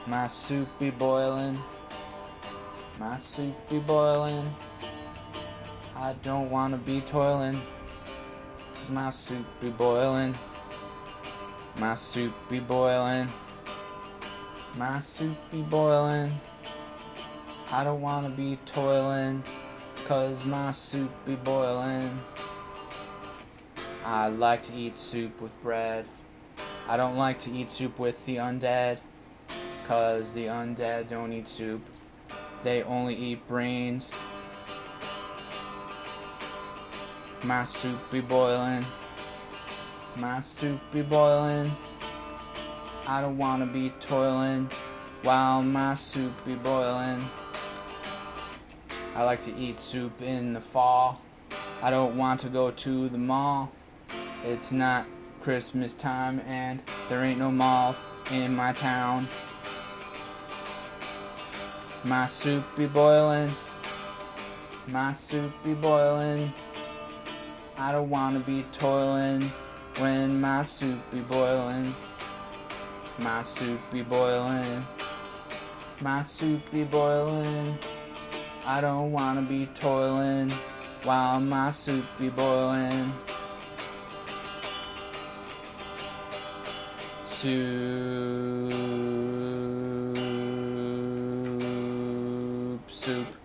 My soup be boiling. My soup be boiling. I don't wanna be toiling. 'Cause my soup be boiling. My soup be boiling. My soup be boiling. I don't wanna be toiling. 'Cause my soup be boiling. I like to eat soup with bread. I don't like to eat soup with the undead. 'Cause the undead don't eat soup. They only eat brains. My soup be boiling. My soup be boiling. I don't wanna be toiling while my soup be boiling. I like to eat soup in the fall. I don't want to go to the mall. It's not Christmas time and there ain't no malls in my town. My soup be boiling. My soup be boiling. I don't wanna be toiling when my soup be boiling. My soup be boiling. My soup be boiling. I don't wanna be toiling while my soup be boiling. Soup, soup.